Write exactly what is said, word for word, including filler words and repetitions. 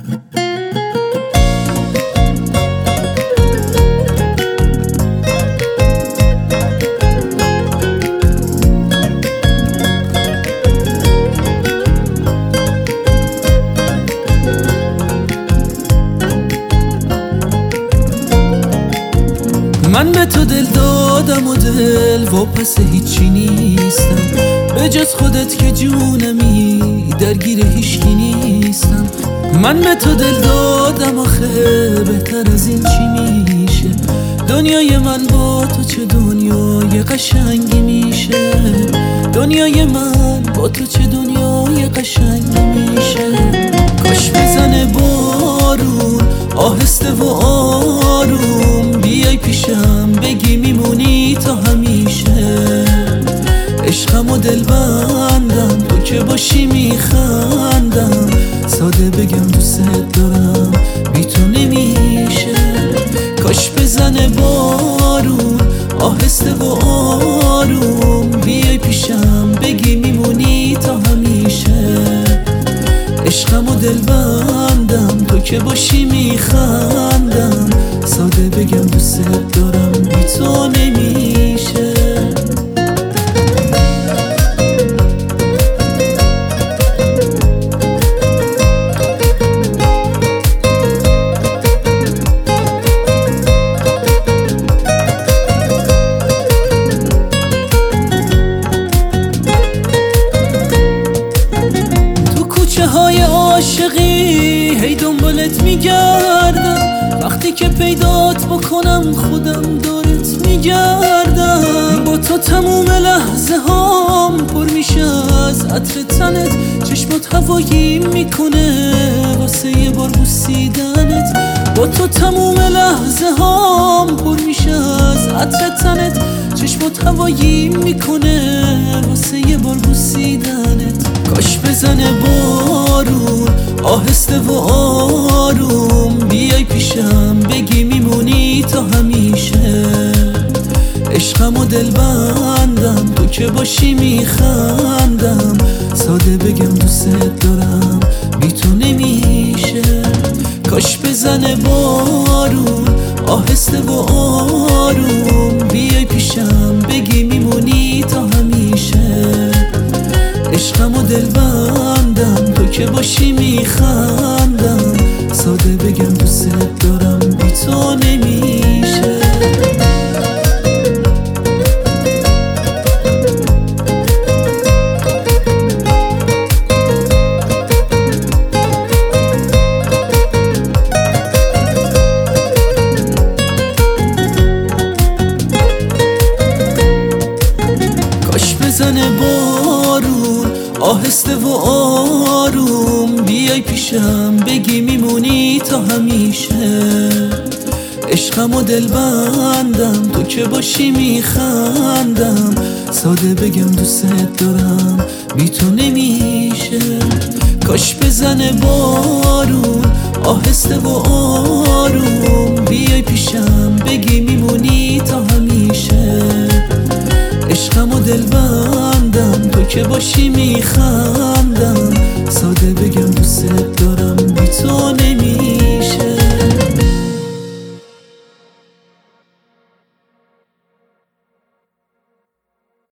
من به تو دل دادم و دل واپس هیچی نیستم، به جز خودت که جونمی درگیر هیچکی نیستم. من به تو دل دادم آخه بهتر از این چی میشه؟ دنیای من با تو چه دنیای قشنگی میشه؟ دنیای من با تو چه دنیای قشنگی میشه؟ کاش بزنه بارون آهسته و آروم، بیای پیشم بگی میمونی تا همیشه. عشقم و دل بندم، تو که باشی میخندم، ساده بگم دوست دارم بی تو نمیشه. کاش بزنه بارون آهسته و آروم، بیای پیشم بگی میمونی تا همیشه. عشقم و دل بندم، تو که باشی میخندم، ساده بگم دوست دارم بی تو نمیشه. عاشقی هی دنبالت میگردم، وقتی که پیدات بکنم خودم دارت میگردم. با تو تموم لحظه هام پر میشه از عطر تنت، چشمات هوایی میکنه واسه یه بار بوسیدنت. با تو تموم لحظه هام پر میشه از عطر تنت، چشمات هوایی میکنه واسه یه بار بوسیدنت. کاش بزنه بارون آهسته و آروم، بیای پیشم بگی میمونی تا همیشه. عشقم و دل بندم، تو که باشی میخندم، ساده بگم دوست دارم بی تو نمیشه. کاش بزنه بارون آهسته و آروم، بیای پیشم بگی میمونی تا همیشه. عشقم و دل بندم، تو که باشی میخندم، ساده بگم دوست دارم بی تو نمیشه. کاش بزنه بارون آهسته و آروم، بیای پیشم بگی میمونی تا همیشه. عشقم و دل بندم، تو که باشی میخندم، ساده بگم دوست دارم بی تو نمیشه. کاش بزنه بارون آهسته و آروم، بیای پیشم بگی میمونی تا همیشه. عشقم و دل بندم، تو که باشی میخندم، ساده